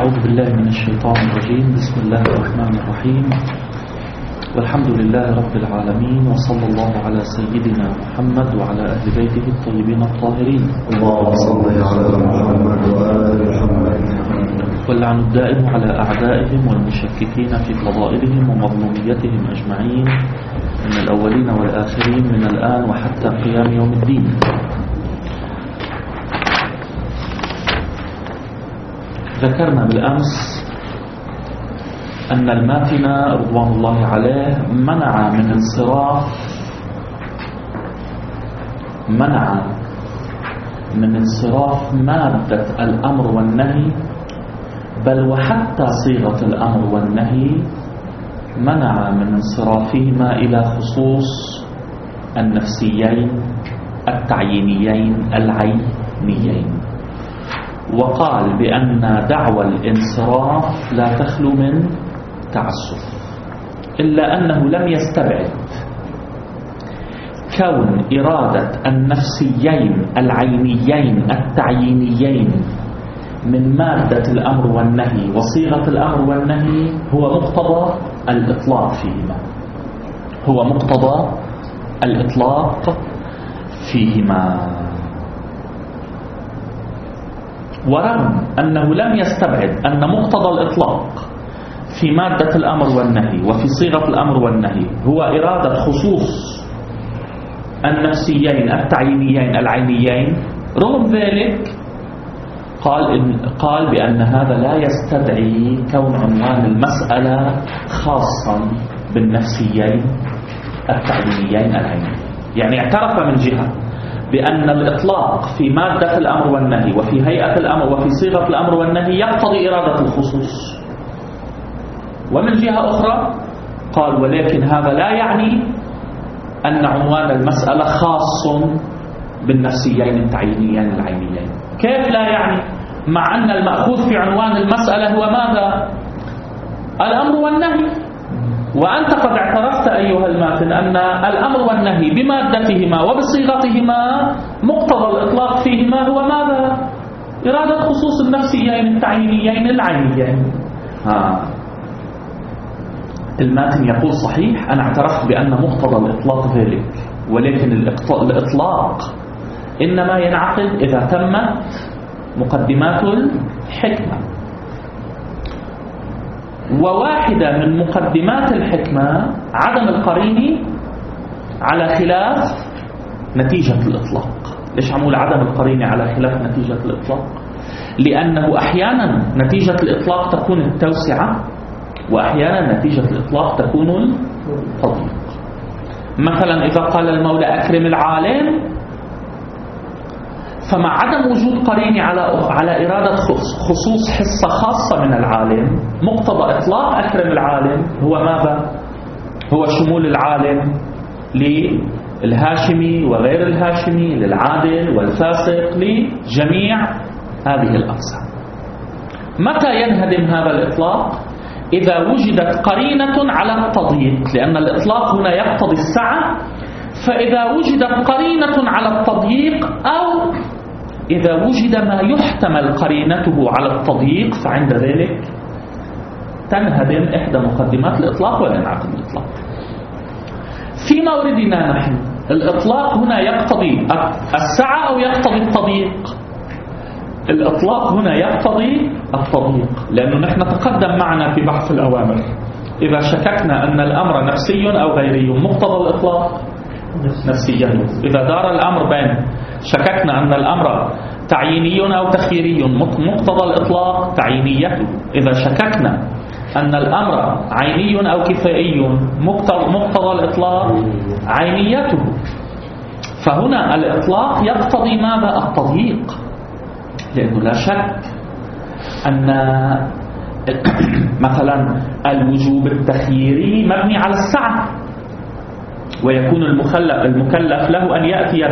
أعوذ بالله من الشيطان الرجيم. بسم الله الرحمن الرحيم، والحمد لله رب العالمين، وصلى الله على سيدنا محمد وعلى أهل بيته الطيبين الطاهرين. اللهم صل على محمد وآل محمد. واللعن الدائم على أعدائهم والمشككين في فضائلهم ومظلوميتهم أجمعين من الأولين والآخرين من الآن وحتى قيام يوم الدين. ذكرنا بالأمس أن الماتن رضوان الله عليه منع من انصراف مادة الأمر والنهي، بل وحتى صيغة الأمر والنهي منع من انصرافهما إلى خصوص النفسيين التعيينيين العينيين، وقال بأن دعوى الانصراف لا تخلو من تعسف، إلا أنه لم يستبعد كون إرادة النفسيين العينيين التعيينيين من مادة الأمر والنهي وصيغة الأمر والنهي هو مقتضى الإطلاق فيهما، ورغم أنه لم يستبعد أن مقتضى الإطلاق في مادة الأمر والنهي وفي صيغة الأمر والنهي هو إرادة خصوص النفسيين التعيينيين العينيين، رغم ذلك قال بأن هذا لا يستدعي كون عنوان المسألة خاصا بالنفسيين التعيينيين العينيين. يعني اعترف من جهة بأن الإطلاق في مادة الأمر والنهي وفي هيئة الأمر وفي صيغة الأمر والنهي يقتضي إرادة الخصوص، ومن جهة أخرى قال ولكن هذا لا يعني أن عنوان المسألة خاص بالنفسيين التعيينيين العينيين. كيف لا يعني؟ مع أن المأخوذ في عنوان المسألة هو ماذا؟ الأمر والنهي، وأنت قد اعترفت أيها الماتن أن الأمر والنهي بمادتهما وبصيغتهما مقتضى الإطلاق فيهما هو ماذا؟ إرادة خصوص النفسيين التعيينيين العينيين. الماتن يقول صحيح أنا اعترفت بأن مقتضى الإطلاق ذلك، ولكن الإطلاق إنما ينعقد إذا تمت مقدمات الحكمة، وواحدة من مقدمات الحكمة عدم القرين على خلاف نتيجة الإطلاق. ليش عمول عدم القرين على خلاف نتيجة الإطلاق؟ لأنه أحيانا نتيجة الإطلاق تكون التوسعة، وأحيانا نتيجة الإطلاق تكون التضييق. مثلا إذا قال المولى أكرم العالم، فمع عدم وجود قرين على إرادة خصوص حصة خاصة من العالم، مقتضى إطلاق أكرم العالم هو ماذا؟ هو شمول العالم للهاشمي وغير الهاشمي، للعادل والفاسق، لجميع هذه الأقسام. متى ينهدم هذا الإطلاق؟ إذا وجدت قرينة على التضييق، لأن الإطلاق هنا يقتضي السعة، فإذا وجدت قرينة على التضييق أو إذا وجد ما يحتمل قرينته على التضييق، فعند ذلك تنهدم إحدى مقدمات الإطلاق وينعقد الإطلاق. في موردنا نحن الإطلاق هنا يقتضي السعة أو يقتضي التضييق؟ الإطلاق هنا يقتضي التضييق، لأنه نحن تقدم معنا في بحث الأوامر إذا شككنا أن الأمر نفسي أو غيري مقتضى الإطلاق نفسيا. إذا دار الأمر بين شككنا أن الأمر تعييني أو تخييري مقتضى الإطلاق تعيينيته. إذا شككنا أن الأمر عيني أو كفائي مقتضى الإطلاق عينيته. فهنا الإطلاق يقتضي ماذا؟ التضييق، لأنه لا شك أن مثلا الوجوب التخييري مبني على السعة، ويكون المكلف له أن يأتي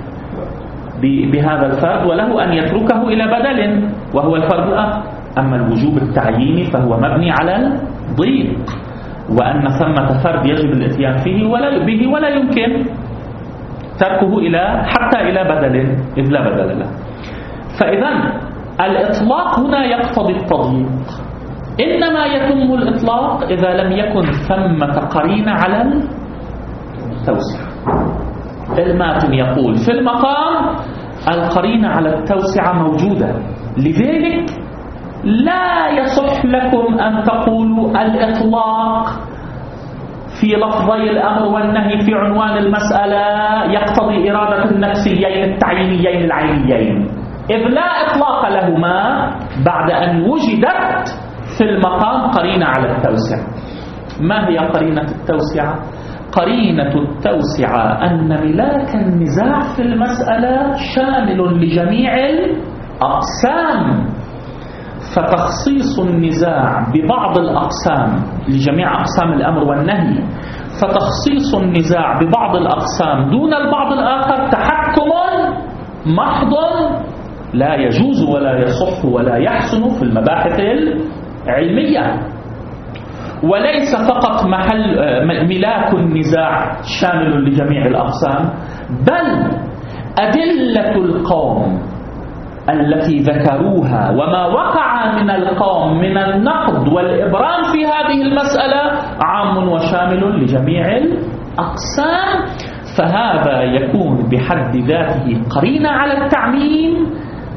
بهذا الفرد وله أن يتركه إلى بدل وهو الفرد الآخر. أما الوجوب التعييني فهو مبني على الضيق، وأن ثمة فرد يجب الاتيان فيه ولا يمكن تركه حتى إلى بدل إذ لا بدل له. فإذا الإطلاق هنا يقتضي التضييق، إنما يتم الإطلاق إذا لم يكن ثمة قرينة على التوسعة. الماتن يقول في المقام القرينة على التوسعة موجودة، لذلك لا يصح لكم أن تقولوا الإطلاق في لفظي الأمر والنهي في عنوان المسألة يقتضي إرادة النفسيين التعيينيين العينيين، إذ لا إطلاق لهما بعد أن وجدت في المقام قرينة على التوسعة. ما هي قرينة التوسعة؟ قرينة التوسعة أن ملاك النزاع في المسألة شامل لجميع الأقسام، فتخصيص النزاع ببعض الأقسام لجميع أقسام الأمر والنهي، فتخصيص النزاع ببعض الأقسام دون البعض الآخر تحكم محض لا يجوز ولا يصح ولا يحسن في المباحث العلمية، وليس فقط محل ملاك النزاع شامل لجميع الأقسام، بل أدلة القوم التي ذكروها وما وقع من القوم من النقد والإبرام في هذه المسألة عام وشامل لجميع الأقسام، فهذا يكون بحد ذاته قرينة على التعميم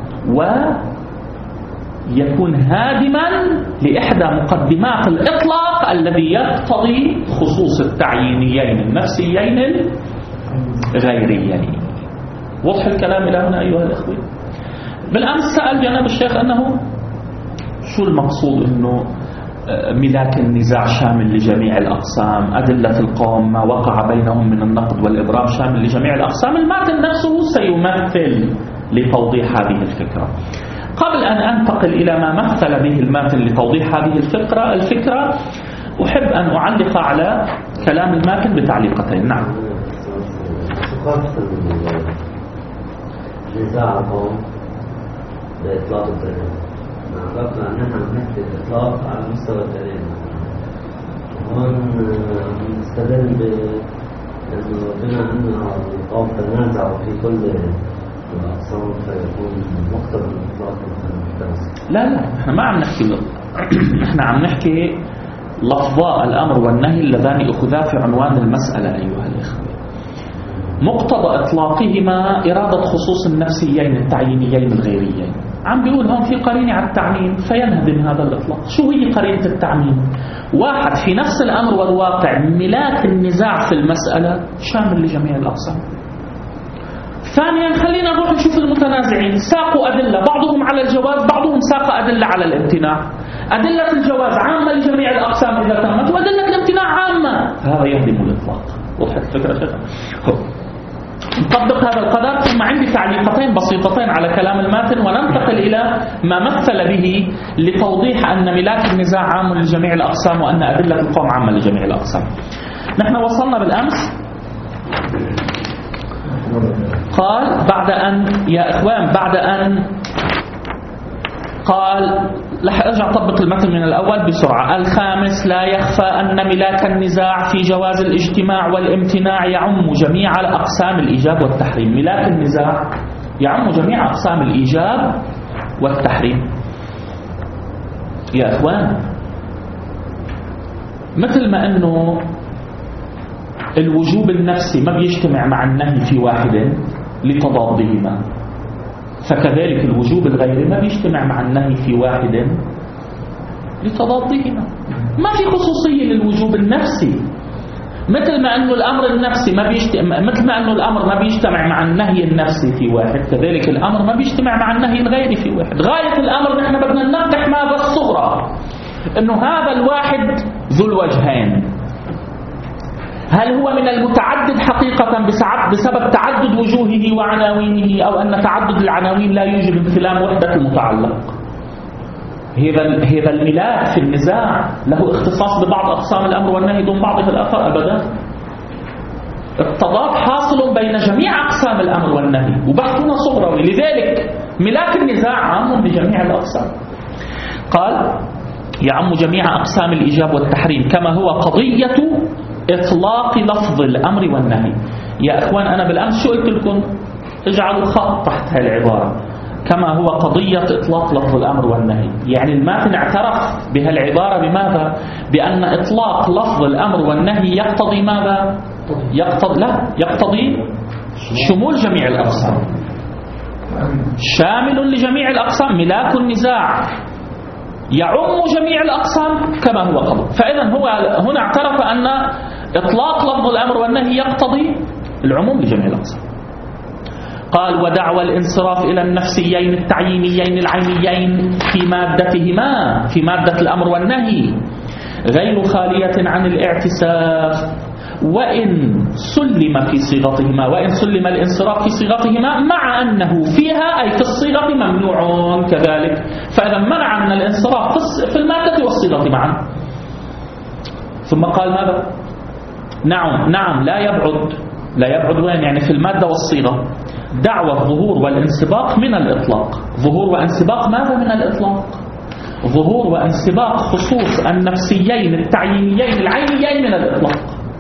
ويكون هادما لإحدى مقدمات الإطلاق الذي يقتضي خصوص التعيينيين النفسيين الغيريين. وضح الكلام إلى هنا أيها الأخوة؟ بالأمس سأل جناب الشيخ أنه شو المقصود أنه ملاك النزاع شامل لجميع الأقسام، أدلة القوم ما وقع بينهم من النقد والإبرام شامل لجميع الأقسام. الماتن نفسه سيمثل لتوضيح هذه الفكرة. قبل أن أنتقل إلى ما مثل به الماتن لتوضيح هذه الفكرة أحب أن أعلق على كلام الماتن بتعليقتين. نعم. نزاع القوم بإطلاق الدليل، نعرفنا أننا نحكي الإطلاق على مستوى الدليل، هون نستدل بأنه بما أن القوم تنازعوا في كل الأقسام فيكون مقتضى الإطلاق التوسع. لا احنا ما عم نحكي احنا عم نحكي لفظاء الأمر والنهي اللذان أخذا في عنوان المسألة أيها الإخوة. مقتضى إطلاقهما إرادة خصوص النفسيين التعيينيين الغيريين. عم بيقول هون في قرينة على التعميم فينهدم هذا الإطلاق. شو هي قرينة التعميم؟ واحد، في نفس الأمر والواقع ملاك النزاع في المسألة شامل لجميع الأقسام. ثانيا، خلينا نروح نشوف المتنازعين، ساقوا أدلة بعضهم على الجواز، بعضهم ساق أدلة على الامتناع. أدلة الجواز عامة لجميع الأقسام إذا تمت، وأدلة الامتناع عامة، هذا يهدم الإطلاق. وضحت الفكرة شيخ؟ نطبق هذا القدر، ثم عندي تعليقتين بسيطتين على كلام الماتن وننتقل إلى ما مثل به لتوضيح أن ملاك النزاع عام لجميع الأقسام وأن أدلة القوم عامة لجميع الأقسام. نحن وصلنا بالأمس قال بعد أن يا إخوان قال رح أرجع أطبق المثل من الأول بسرعة. الخامس، لا يخفى أن ملاك النزاع في جواز الاجتماع والامتناع يعم جميع أقسام الإيجاب والتحريم. ملاك النزاع يعم جميع أقسام الإيجاب والتحريم. يا إخوان، مثل ما أنه الوجوب النفسي ما بيجتمع مع النهي في واحد لتضادهما، فكذلك الوجوب الغيري ما بيجتمع مع النهي في واحد لتضادهما. ما في خصوصية للوجوب النفسي، مثل ما أنه الأمر النفسي مثل ما أنه الأمر ما بيجتمع مع النهي النفسي في واحد، كذلك الأمر ما بيجتمع مع النهي الغيري في واحد. غاية الأمر نحن بدنا ننقح ماذا الصغرى، أنه هذا الواحد ذو الوجهين، هل هو من المتعدد حقيقة بسبب تعدد وجوهه وعناوينه، أو أن تعدد العناوين لا يوجب انفلام وحدة المتعلق؟ هذا الملاك في النزاع له اختصاص ببعض أقسام الأمر والنهي دون بعضه الآخر أبدا. التضاد حاصل بين جميع أقسام الأمر والنهي وبحثنا صغروي، لذلك ملاك النزاع عام لجميع الأقسام. قال يعم جميع أقسام الإيجاب والتحريم، كما هو قضية إطلاق لفظ الأمر والنهي. يا أخوان، أنا بالأمس شو قلت لكم؟ اجعلوا خط تحت هذه العبارة. كما هو قضية إطلاق لفظ الأمر والنهي. يعني الماتن اعترف بهالعبارة بماذا؟ بأن إطلاق لفظ الأمر والنهي يقتضي ماذا؟ يقتضي شمول جميع الأقسام، شامل لجميع الأقسام، ملاك النزاع يعم جميع الأقسام كما هو قضي. فإذا هو هنا اعترف أن إطلاق لفظ الأمر والنهي يقتضي العموم لجميع الأقسام. قال: ودعوى الانصراف إلى النفسيين التعيينيين العينيين في مادتهما، في مادة الأمر والنهي، غير خالية عن الاعتساف، وإن سلم في صيغتهما، وإن سلم الانصراف في صيغتهما، مع أنه فيها أي في الصيغة ممنوع كذلك. فإذا منع من الانصراف في المادة والصيغة معا. ثم قال ماذا؟ نعم لا يبعد وين؟ يعني في المادة والصيغة دعوى الظهور والانسباق من الإطلاق. ظهور وانسباق ماذا من الإطلاق؟ ظهور وانسباق خصوص النفسيين التعيينيين العينيين من الإطلاق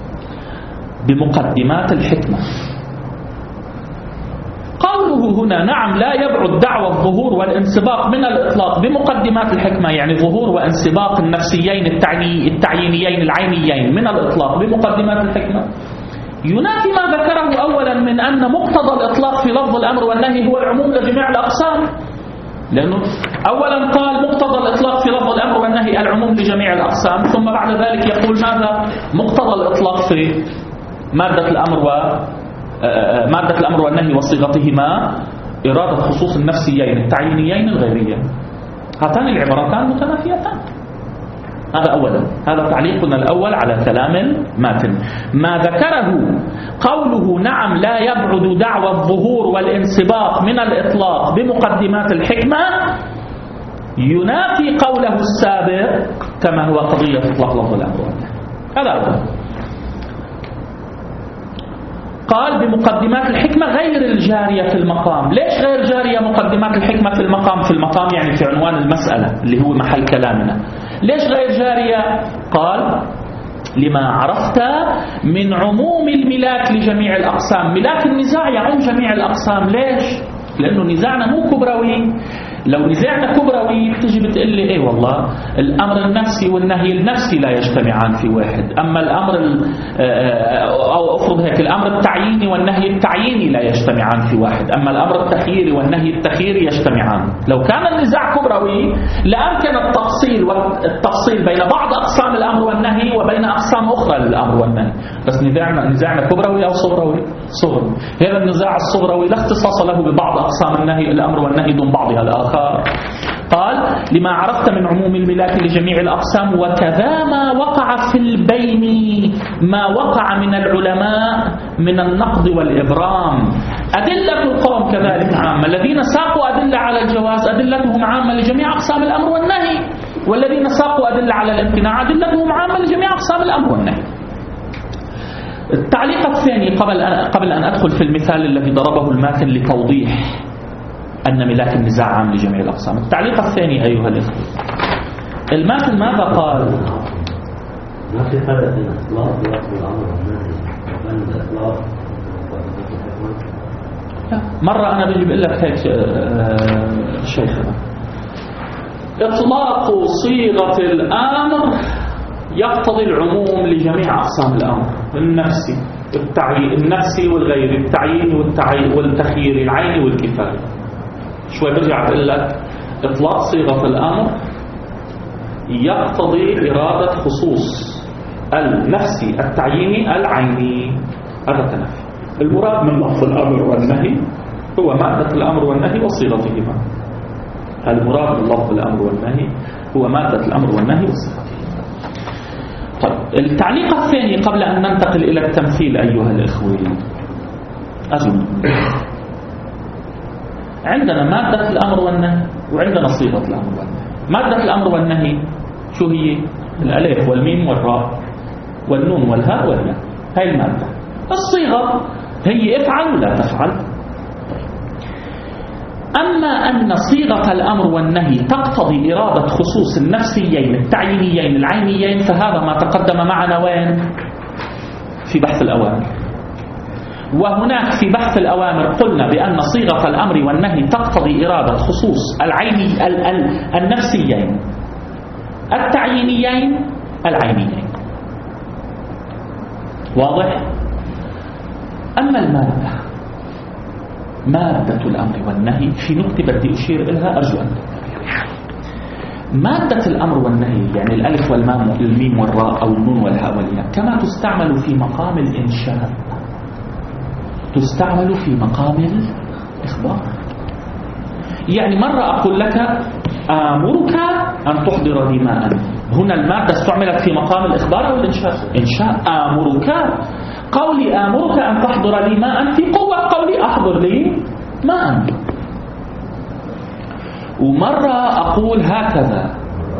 بمقدمات الحكمة. قوله هنا نعم لا يبعد دعوى الظهور والانسباق من الإطلاق بمقدمات الحكمة، يعني ظهور وانسباق النفسيين التعيينيين العينيين من الإطلاق بمقدمات الحكمة، ينافي ما ذكره أولا من أن مقتضى الإطلاق في لفظ الأمر والنهي هو العموم لجميع الأقسام. لأنه أولا قال مقتضى الإطلاق في لفظ الأمر والنهي العموم لجميع الأقسام، ثم بعد ذلك يقول ماذا؟ مقتضى الإطلاق في مادة الأمر والنهي وصيغتهما إرادة خصوص النفسيين التعيينيين الغيريين. هاتان العبارتان متنافيتان. هذا أولا، هذا تعليقنا الأول على كلام الماتن. ما ذكره قوله نعم لا يبعد دعوى الظهور والانسباق من الإطلاق بمقدمات الحكمة ينافي قوله السابق كما هو قضية إطلاق لفظ الأمر والنهي. هذا أولا. قال بمقدمات الحكمة غير الجارية في المقام. ليش غير جارية مقدمات الحكمة في المقام؟ في المقام يعني في عنوان المسألة اللي هو محل كلامنا. ليش غير جارية؟ قال لما عرفت من عموم الملاك لجميع الأقسام. ملاك النزاع يعم جميع الأقسام. ليش؟ لأنه نزاعنا مو كبروي. لو نزاعنا كبروي تجي بتقول لي ايه والله الأمر النفسي والنهي النفسي لا يجتمعان في واحد، أما الأمر أو أفرض هيك الأمر التعييني والنهي التعييني لا يجتمعان في واحد، أما الأمر التخييري والنهي التخييري يجتمعان. لو كان النزاع كبروي لأمكن التفصيل بين بعض أقسام الأمر والنهي وبين أقسام أخرى للأمر والنهي، بس نزاعنا كبروي أو صغروي؟ صغروي. هذا النزاع الصغروي لا اختصاص له ببعض أقسام النهي الأمر والنهي دون بعضها الآخر. قال لما عرفت من عموم الملاك لجميع الأقسام، وكذا ما وقع في البين ما وقع من العلماء من النقد والإبرام. أدلة القوم كذلك عامة، الذين ساقوا أدلة على الجواز أدلتهم عامة لجميع أقسام الأمر والنهي، والذين ساقوا أدلة على الامتناع أدلتهم عامة لجميع أقسام الأمر والنهي. التعليق الثاني قبل أن أدخل في المثال الذي ضربه الماتن لتوضيح أن ملاك النزاع عام لجميع الأقسام. التعليق الثاني أيها الإخوة، الماتن ماذا قال؟ ما في فرق بين إطلاق لفظ الأمر والنهي وبين الإطلاق مرة أنا بجي بقول لك هيك شيخنا، إطلاق صيغة الأمر يقتضي العموم لجميع أقسام الأمر، النفسي والغيري، التعيين والتخيير، العين والكفاية. شوي برجع بقول لك إطلاق صيغة الأمر يقتضي إرادة خصوص النفسي التعييني العيني. هذا التنافي. المراد من لفظ الأمر والنهي هو مادة الأمر والنهي وصيغتهما. المراد من لفظ الأمر والنهي هو مادة الأمر والنهي وصيغتهما. طيب التعليق الثاني قبل أن ننتقل إلى التمثيل أيها الإخوة، أزم عندنا مادة الأمر والنهي وعندنا صيغة الأمر والنهي. مادة الأمر والنهي شو هي؟ الألف والميم والراء والنون والهاء والياء، هاي المادة. الصيغة هي افعل ولا تفعل. أما أن صيغة الأمر والنهي تقتضي إرادة خصوص النفسيين التعيينيين العينيين، فهذا ما تقدم معنا وين؟ في بحث الأوامر. وهناك في بحث الأوامر قلنا بأن صيغة الأمر والنهي تقتضي إرادة خصوص العيني النفسيين التعيينيين العينيين. واضح؟ أما المادة، مادة الأمر والنهي، في نقطة بدي أشير إليها أرجو أن تنتبهوا. مادة الأمر والنهي يعني الألف والميم والراء أو النون والهاء والياء كما تستعمل في مقام الإنشاء تستعمل في مقام الإخبار. يعني مرة أقول لك آمرك أن تحضر لي ماء، هنا المادة استعملت في مقام الإخبار أو الإنشاء؟ إنشاء. آمرك، قولي آمرك أن تحضر لي ماء في قوة قولي أحضر لي ماء. ومرة أقول هكذا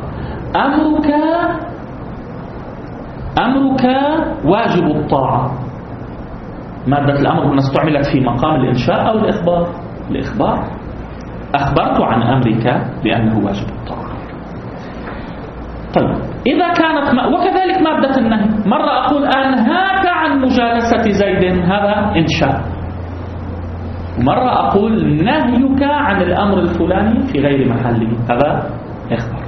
أمرك واجب الطاعة، مادة الأمر هنا استعملت في مقام الإنشاء أو الإخبار؟ الإخبار. أخبرت عن أمرك بأنه واجب الطاعة. طيب إذا كانت وكذلك مادة النهي، مرة أقول أنهاك عن مجالسة زيد، هذا إنشاء. ومرة أقول نهيك عن الأمر الفلاني في غير محله، هذا إخبار.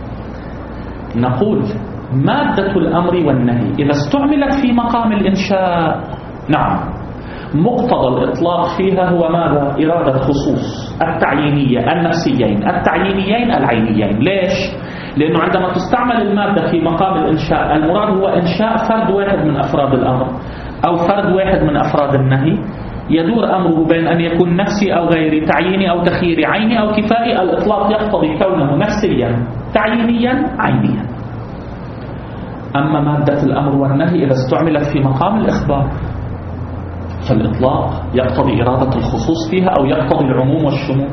نقول مادة الأمر والنهي إذا استعملت في مقام الإنشاء، نعم، مقتضى الإطلاق فيها هو ماذا؟ إرادة خصوص التعيينية النفسيين التعيينيين العينيين. ليش؟ لأنه عندما تستعمل المادة في مقام الإنشاء المراد هو إنشاء فرد واحد من أفراد الأمر أو فرد واحد من أفراد النهي، يدور أمره بين أن يكون نفسي أو غيري، تعييني أو تخييري، عيني أو كفائي. الإطلاق يقتضي كونه نفسيا تعيينيا عينيا. أما مادة الأمر والنهي إذا استعملت في مقام الإخبار فالإطلاق يقتضي إرادة الخصوص فيها أو يقتضي العموم والشمول.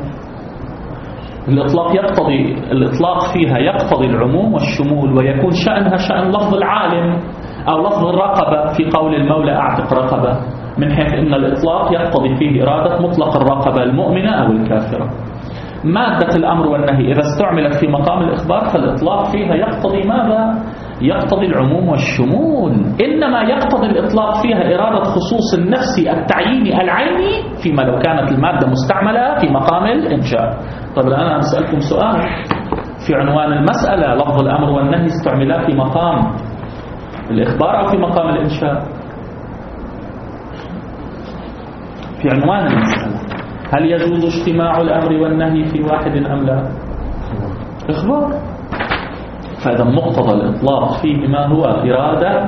الإطلاق فيها يقتضي العموم والشمول، ويكون شأنها شأن لفظ العالم أو لفظ الرقبة في قول المولى أعتق رقبة، من حيث أن الإطلاق يقتضي فيه إرادة مطلق الرقبة المؤمنة أو الكافرة. مادة الأمر والنهي إذا استعملت في مقام الإخبار فالإطلاق فيها يقتضي ماذا؟ يقتضي العموم والشمول. إنما يقتضي الإطلاق فيها إرادة خصوص النفسي التعييني العيني فيما لو كانت المادة مستعملة في مقام الإنشاء. طيب الآن أنا أسألكم سؤال في عنوان المسألة، لفظ الأمر والنهي استعملا في مقام الإخبار أو في مقام الإنشاء؟ في عنوان المسألة هل يجوز اجتماع الأمر والنهي في واحد أم لا؟ إخبار. فإذا مقتضى الإطلاق فيه ما هو إرادة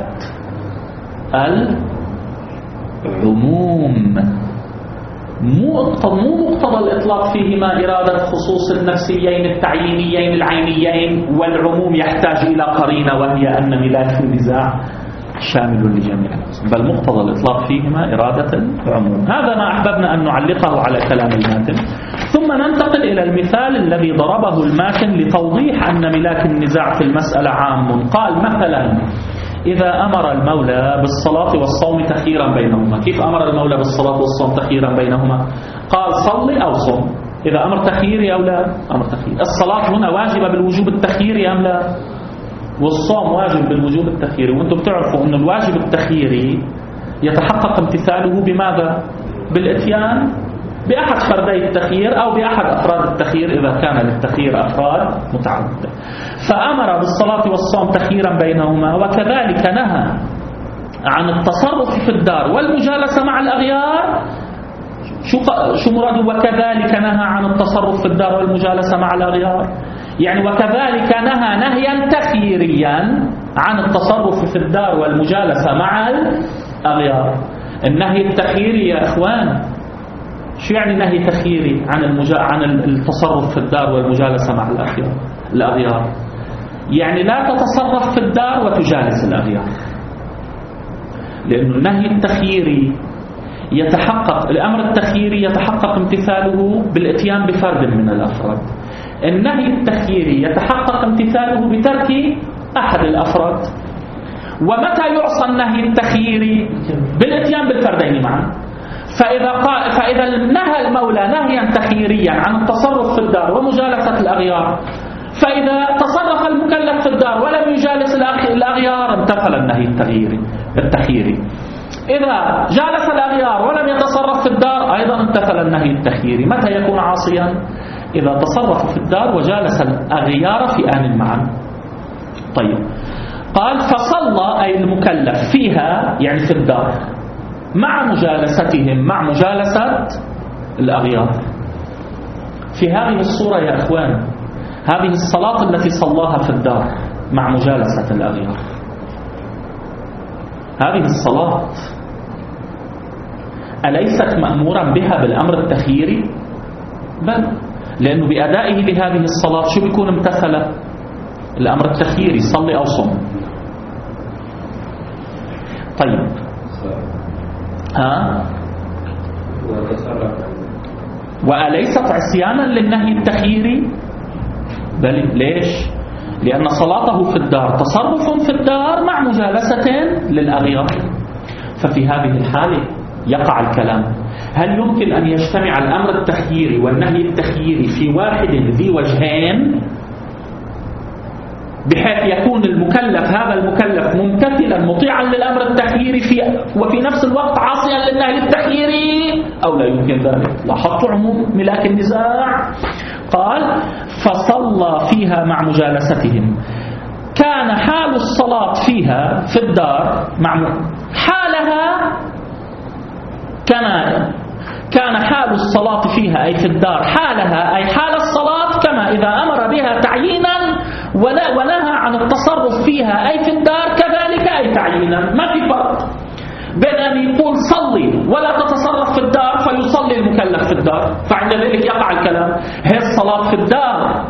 العموم، مو مقتضى الإطلاق فيه ما إرادة خصوص النفسيين التعيينيين العينيين، والعموم يحتاج إلى قرينة وهي أن ملاك النزاع شامل لجميع، بل مقتضى الإطلاق فيهما إرادة العموم. هذا ما أحببنا أن نعلقه على كلام الماتن، ثم ننتقل إلى المثال الذي ضربه الماتن لتوضيح أن ملاك النزاع في المسألة عام. قال مثلا إذا أمر المولى بالصلاة والصوم تخييرا بينهما. كيف أمر المولى بالصلاة والصوم تخييرا بينهما؟ قال صل أو صم. إذا أمر تخييري أو لا؟ أمر تخييري. الصلاة هنا واجبة بالوجوب التخييري أم لا؟ والصوم واجب بالوجوب التخييري. وانتم بتعرفوا أن الواجب التخييري يتحقق امتثاله بماذا؟ بالاتيان بأحد فردي التخيير أو بأحد أفراد التخيير إذا كان للتخيير أفراد متعددة. فأمر بالصلاة والصوم تخييرا بينهما، وكذلك نهى عن التصرف في الدار والمجالسة مع الأغيار. شو مراده وكذلك نهى عن التصرف في الدار والمجالسة مع الأغيار؟ يعني وكذلك نهى نهيا تخييريا عن التصرف في الدار والمجالسة مع الأغيار. النهي التخييري يا إخوان شو يعني نهي تخييري عن التصرف في الدار والمجالسة مع الأغيار؟ يعني لا تتصرف في الدار وتجالس الأغيار، لأن النهي التخييري يتحقق، الأمر التخييري يتحقق امتثاله بالاتيان بفرد من الأفراد. النهي التخييري يتحقق امتثاله بترك أحد الأفراد. ومتى يعصى النهي التخييري؟ بالاتيان بالفردين معا. فإذا نهى المولى نهيا تخييريا عن التصرف في الدار ومجالسة الأغيار، فإذا تصرف المكلف في الدار ولم يجالس الأغيار امتثل النهي التخييري. إذا جالس الأغيار ولم يتصرف في الدار أيضا امتثل النهي التخييري. متى يكون عاصيا؟ إذا تصرف في الدار وجالس الأغيار في آن معا. طيب، قال فصلى أي المكلف فيها يعني في الدار مع مجالستهم، مع مجالسة الأغيار. في هذه الصورة يا أخوان، هذه الصلاة التي صلاها في الدار مع مجالسة الأغيار، هذه الصلاة أليست مأمورا بها بالأمر التخييري؟ بل، لأنه بأدائه لهذه الصلاة شو بيكون امتثل؟ الأمر التخييري، صلي أو صم. طيب، وأليست عصيانا للنهي التخييري؟ بل، ليش؟ لأن صلاته في الدار تصرف في الدار مع مجالسة للأغيار. ففي هذه الحالة يقع الكلام: هل يمكن أن يجتمع الأمر التخييري والنهي التخييري في واحد ذي وجهين، بحيث يكون المكلف هذا المكلف ممتثلا مطيعا للأمر التخييري وفي نفس الوقت عاصيا للنهي التخييري، أو لا يمكن ذلك؟ لاحظت عموم ملاك النزاع. قال فصلى فيها مع مجالستهم. كان حال الصلاة فيها في الدار حالها كان حال الصلاة فيها أي في الدار حالها أي حال الصلاة كما إذا أمر بها تعيينا ونهى عن التصرف فيها أي في الدار كذلك أي تعيينا. ما في فرق بين أن يقول صلي ولا تتصرف في الدار فيصلي المكلف في الدار، فعند ذلك يقع الكلام: هي الصلاة في الدار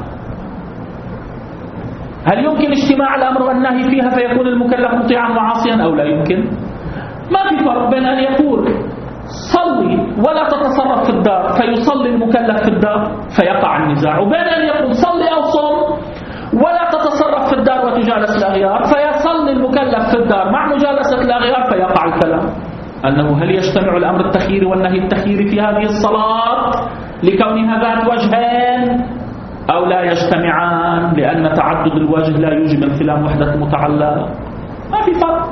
هل يمكن اجتماع الأمر والنهي فيها فيكون المكلف مطيعا وعاصيا أو لا يمكن؟ ما في فرق بين أن يقول صلي ولا تتصرف في الدار فيصلي المكلف في الدار فيقع النزاع، وبين أن يقول صلي أو صم ولا تتصرف في الدار وتجالس الأغيار فيصلي المكلف في الدار مع مجالسة الأغيار فيقع الكلام أنه هل يجتمع الأمر التخييري والنهي التخييري في هذه الصلاة لكونها ذات وجهين أو لا يجتمعان، لأن تعدد الوجه لا يوجب انفلام وحدة المتعلق. ما في فرق.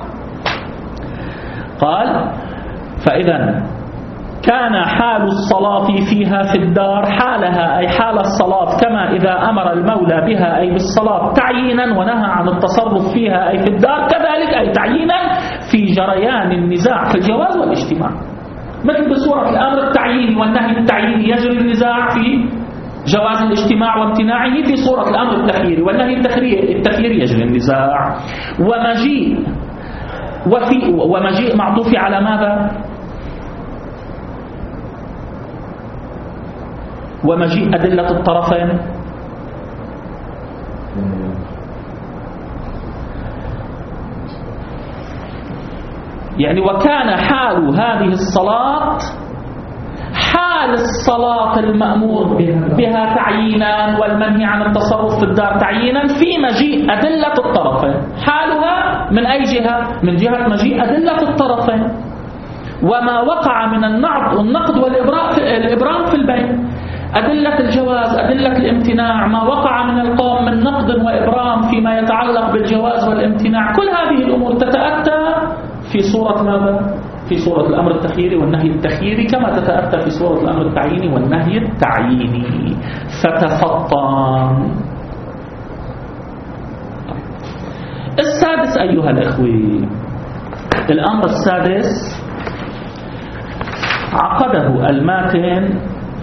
قال فإذا كان حال الصلاة فيها في الدار حالها أي حال الصلاة كما إذا أمر المولى بها أي بالصلاة تعيينا ونهى عن التصرف فيها أي في الدار كذلك أي تعيينا في جريان النزاع في الجواز والاجتماع. مثل بصورة الأمر التعييني والنهي التعييني يجري النزاع في جواز الاجتماع وامتناعه، في صورة الأمر التخييري والنهي التخييري يجري النزاع. ومجيء معطوف على ماذا؟ ومجيء أدلة الطرفين. يعني وكان حال هذه الصلاة حال الصلاة المأمور بها تعيينا والمنهي عن التصرف في الدار تعيينا في مجيء أدلة الطرفين. حالها من أي جهة؟ من جهة مجيء أدلة الطرفين وما وقع من النقد والإبرام في البين، أدلة الجواز أدلة الامتناع، ما وقع من القوم من نقد وإبرام فيما يتعلق بالجواز والامتناع، كل هذه الأمور تتأتى في صورة ماذا؟ في صورة الأمر التخييري والنهي التخييري كما تتأتى في صورة الأمر التعييني والنهي التعييني. فتفطن. السادس أيها الأخوة، الأمر السادس عقده الماتن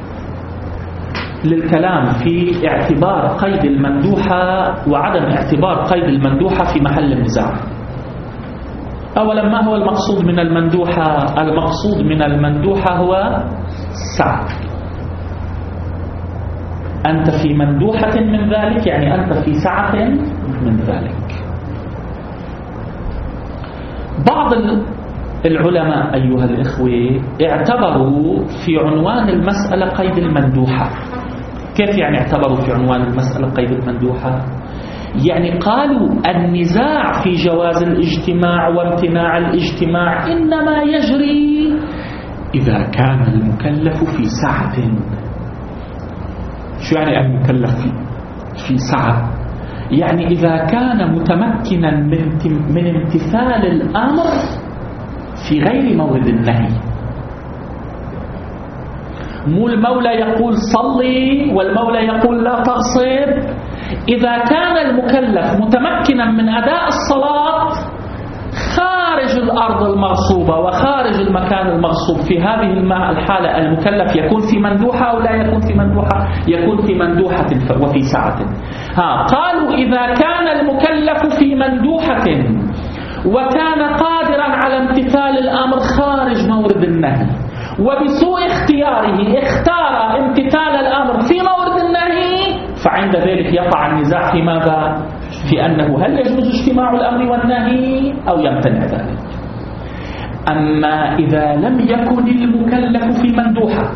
للكلام في اعتبار قيد المندوحة وعدم اعتبار قيد المندوحة في محل النزاع. أولا، ما هو المقصود من المندوحة؟ المقصود من المندوحة هو سعة. أنت في مندوحة من ذلك يعني أنت في سعة من ذلك. بعض العلماء أيها الإخوة اعتبروا في عنوان المسألة قيد المندوحة. كيف يعني اعتبروا في عنوان المسألة قيد المندوحة؟ يعني قالوا النزاع في جواز الاجتماع وامتناع الاجتماع إنما يجري إذا كان المكلف في سعة. شو يعني المكلف في سعة؟ يعني إذا كان متمكنا من امتثال الأمر في غير مورد النهي. مو المولى يقول صلي والمولى يقول لا تغصب. إذا كان المكلف متمكنا من أداء الصلاة خارج الأرض المغصوبة وخارج المكان المغصوب، في هذه الحالة المكلف يكون في مندوحة أو لا يكون في مندوحة؟ يكون في مندوحة وفي سعة. قالوا إذا كان المكلف في مندوحة وكان قادرا على امتثال الأمر خارج مورد النهي وبسوء اختياره اختار امتثال الأمر في مورد النهي، فعند ذلك يقع النزاع في ماذا؟ في أنه هل يجوز اجتماع الأمر والنهي أو يمتنع ذلك. أما إذا لم يكن المكلف في مندوحة،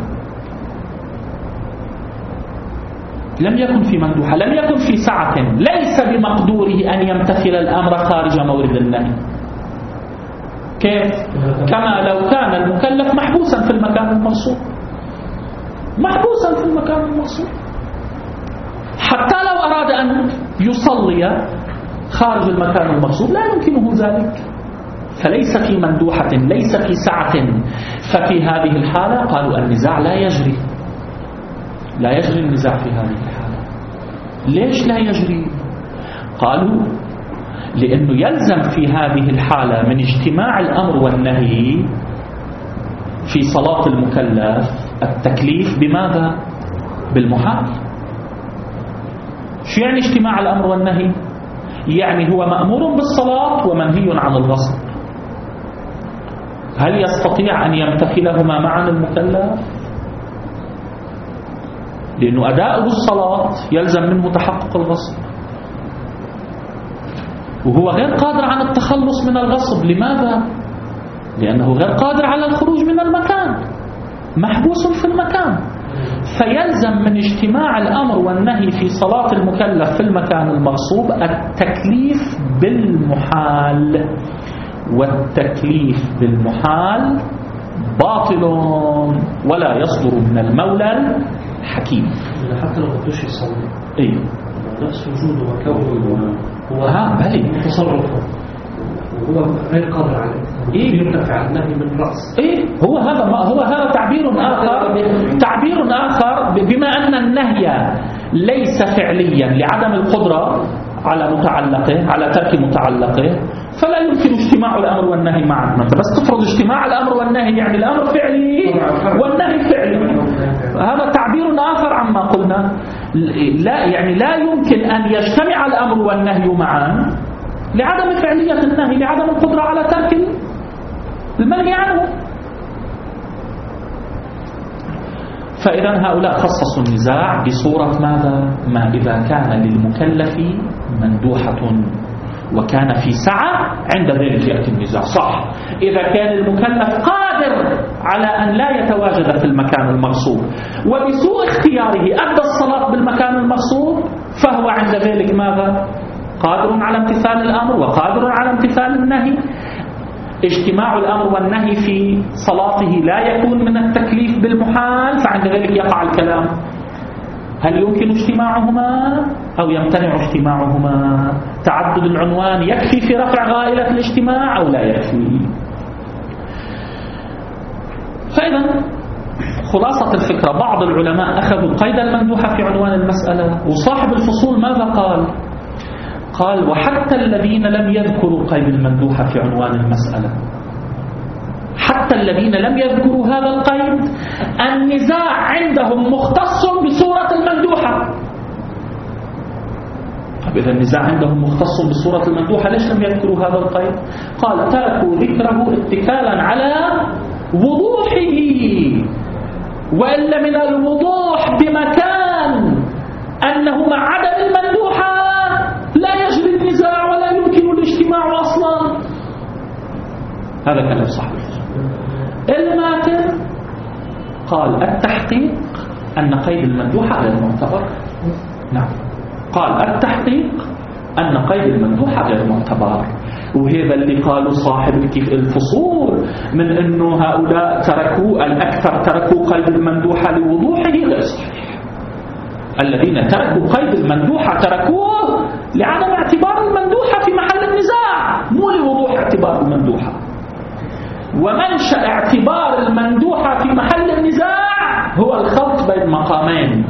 لم يكن في مندوحة، لم يكن في سعة، ليس بمقدوره أن يمتثل الأمر خارج مورد النهي. كيف؟ كما لو كان المكلف محبوسا في المكان المغصوب، محبوسا في المكان المغصوب، حتى لو أراد أن يصلي خارج المكان المغصوب لا يمكنه ذلك، فليس في مندوحة ليس في سعة. ففي هذه الحالة قالوا النزاع لا يجري، لا يجري النزاع في هذه الحالة. ليش لا يجري؟ قالوا لأنه يلزم في هذه الحالة من اجتماع الأمر والنهي في صلاة المكلف التكليف بماذا؟ بالمحال. شو يعني اجتماع الأمر والنهي؟ يعني هو مأمور بالصلاة ومنهي عن الغصب. هل يستطيع أن يمتثلهما معا المكلف؟ لأنه أداء الصلاة يلزم منه تحقق الغصب، وهو غير قادر عن التخلص من الغصب. لماذا؟ لأنه غير قادر على الخروج من المكان، محبوس في المكان. فيلزم من اجتماع الأمر والنهي في صلاة المكلف في المكان المغصوب التكليف بالمحال، والتكليف بالمحال باطل ولا يصدر من المولى الحكيم. حتى لو بدوش يصلي ايه نفس وجوده وكونه هو بلي تصرفه وهو غير قادر عليه، يرتفع عن النهي من رأس. هو هذا تعبير آخر بما أن النهي ليس فعليا لعدم القدرة على متعلقه، على ترك متعلقه، فلا يمكن اجتماع الأمر والنهي معا. أنت بس تفرض اجتماع الأمر والنهي يعني الأمر فعلي والنهي فعلي، هذا تعبير آخر عما قلنا. لا يعني لا يمكن أن يجتمع الأمر والنهي معا لعدم فعلية النهي، لعدم القدرة على ترك المنهي عنه. فإذا هؤلاء خصصوا النزاع بصورة ماذا؟ ما إذا كان للمكلف مندوحة وكان في سعة عند ذلك يأتي النزاع. صح، إذا كان المكلف قادر على أن لا يتواجد في المكان المغصوب وبسوء اختياره أدى الصلاة بالمكان المغصوب فهو عند ذلك ماذا؟ قادر على امتثال الأمر وقادر على امتثال النهي. اجتماع الأمر والنهي في صلاته لا يكون من التكليف بالمحال، فعند ذلك يقع الكلام هل يمكن اجتماعهما أو يمتنع اجتماعهما؟ تعدد العنوان يكفي في رفع غائلة الاجتماع أو لا يكفي؟ فإذا خلاصة الفكرة، بعض العلماء أخذوا قيد المندوحة في عنوان المسألة، وصاحب الفصول ماذا قال؟ قال وحتى الذين لم يذكروا قيد المندوحة في عنوان المسألة، حتى الذين لم يذكروا هذا القيد النزاع عندهم مختص بصورة المندوحة. طيب إذا النزاع عندهم مختص بصورة المندوحة ليش لم يذكروا هذا القيد؟ قال تركوا ذكره اتكالا على وضوحه، وإلا من الوضوح بمكان أنه مع عدم المندوحة لا يجري النزاع ولا يمكن الاجتماع أصلا. هذا كلام صحيح. الماتن قال التحقيق أن قيد المندوحة غير معتبر. نعم، قال التحقيق أن قيد المندوحة غير معتبر، وهذا اللي قالوا صاحب الفصول من أنه هؤلاء تركوا الأكثر تركوا قيد المندوحة لوضوحه غير صحيح. الذين تركوا قيد المندوحة تركوه لعدم اعتبار المندوحة في محل النزاع، مو لوضوح اعتبار المندوحة. ومنشأ اعتبار المندوحة في محل النزاع هو الخلط بين مقامين.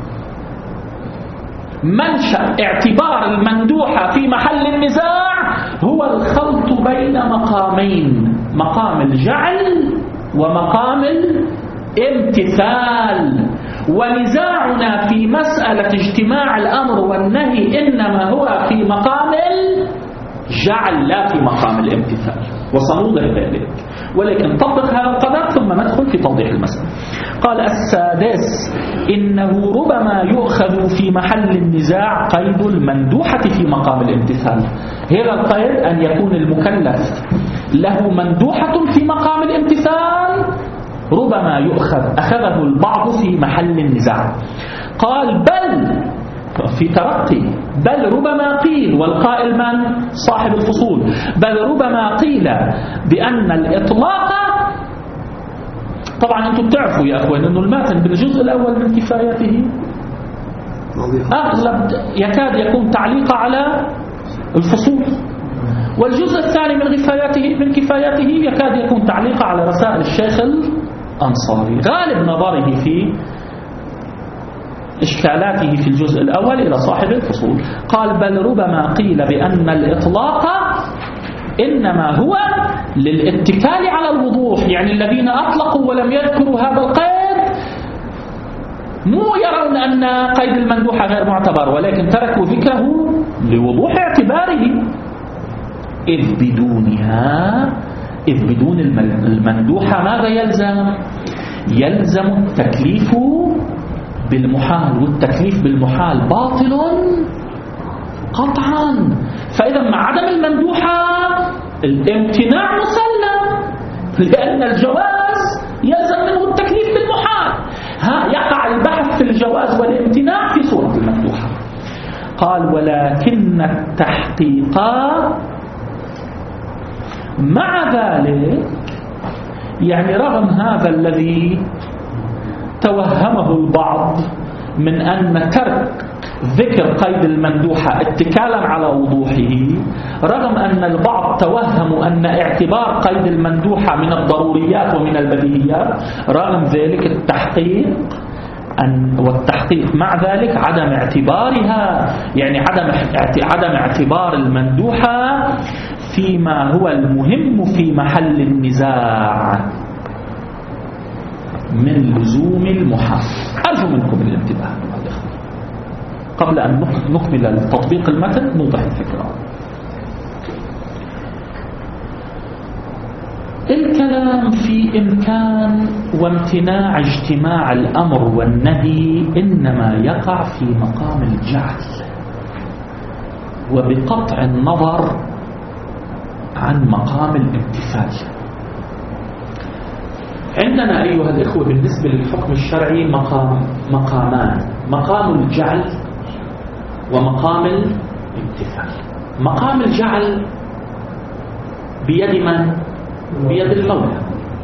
منشأ اعتبار المندوحة في محل النزاع هو الخلط بين مقامين، مقام الجعل ومقام الامتثال. ونزاعنا في مسألة اجتماع الأمر والنهي إنما هو في مقام الجعل لا في مقام الامتثال، وسنوضح ذلك، ولكن طبق هذا القدر ثم ندخل في توضيح المسألة. قال السادس: إنه ربما يؤخذ في محل النزاع قيد المندوحة في مقام الامتثال. هذا القيد أن يكون المكلف له مندوحة في مقام الامتثال ربما أخذه البعض في محل النزاع. قال بل في ترقي، بل ربما قيل، والقائل من؟ صاحب الفصول. بل ربما قيل بأن الإطلاق، طبعا أنتم بتعرفوا يا أخوان أنه الماتن بالجزء الأول من كفايته أغلب يكاد يكون تعليق على الفصول، والجزء الثاني من كفايته يكاد يكون تعليق على رسائل الشيخ الأنصاري. غالب نظره في إشكالاته في الجزء الأول إلى صاحب الفصول. قال بل ربما قيل بأن الإطلاق إنما هو للاتكال على الوضوح، يعني الذين أطلقوا ولم يذكروا هذا القيد مو يرون أن قيد المندوحة غير معتبر، ولكن تركوا ذكره لوضوح اعتباره، إذ بدون المندوحة ماذا يلزم؟ يلزم التكليف بالمحال، والتكليف بالمحال باطل قطعا. فإذا مع عدم المندوحة الامتناع مسلم، لأن الجواز يلزم منه التكليف بالمحال. يقع البحث في الجواز والامتناع في صورة المندوحة. قال ولكن التحقيق مع ذلك، يعني رغم هذا الذي توهمه البعض من أن ترك ذكر قيد المندوحة اتكالا على وضوحه، رغم أن البعض توهموا أن اعتبار قيد المندوحة من الضروريات ومن البديهيات، رغم ذلك والتحقيق مع ذلك عدم اعتبارها، يعني عدم اعتبار المندوحة فيما هو المهم في محل النزاع من لزوم المحال. أرجو منكم الانتباه قبل أن نكمل تطبيق المتن، نوضح الفكرة. الكلام في إمكان وامتناع اجتماع الأمر والنهي إنما يقع في مقام الجعل، وبقطع النظر عن مقام الامتثال. عندنا أيها الإخوة بالنسبة للحكم الشرعي مقامان: مقام الجعل ومقام الامتثال. مقام الجعل بيد من؟ بيد المولى.